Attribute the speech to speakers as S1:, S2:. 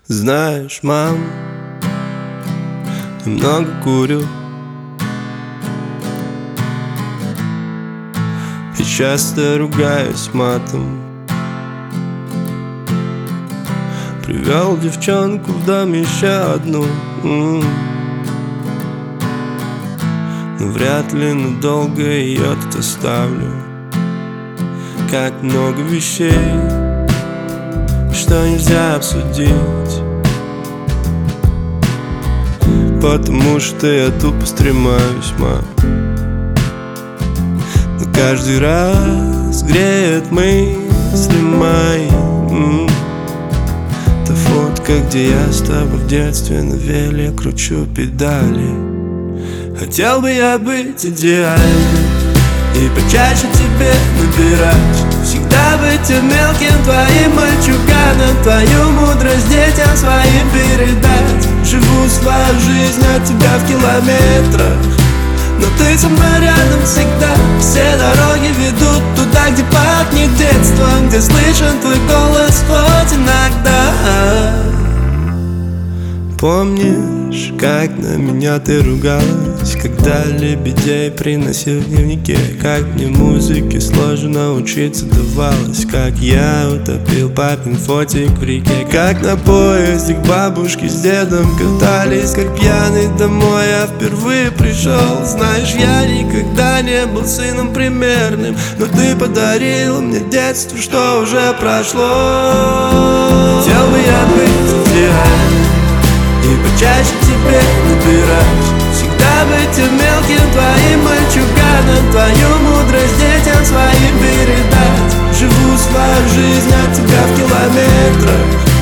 S1: Знаешь, мам, немного курю и часто ругаюсь матом. Привел девчонку в дом еще одну, но вряд ли надолго ее тут оставлю. Как много вещей, что нельзя обсудить, потому что я тупо стремаюсь, мам. Но каждый раз греет мысли мои та фотка, где я с тобой в детстве на веле кручу педали. Хотел бы я быть идеальным и почаще тебе набирать, всегда быть тем мелким твоим мальчуганом, твою мудрость детям своим передать. Живу свою жизнь от тебя в километрах, но ты со мной рядом всегда. Все дороги ведут туда, где пахнет детством, где слышен твой голос хоть иногда. Помнишь, как на меня ты ругалась, когда лебедей приносил в дневнике? Как мне музыке сложно научиться давалось, как я утопил папин фотик в реке. Как на поезде к бабушке с дедом катались, как пьяный домой я впервые пришел. Знаешь, я никогда не был сыном примерным, но ты подарил мне детство, что уже прошло. Хотел бы я быть идеальным и почаще тебе набирать, всегда быть тем мелким твоим мальчуганом, твою мудрость детям своим передать. Живу свою жизнь от тебя в километрах,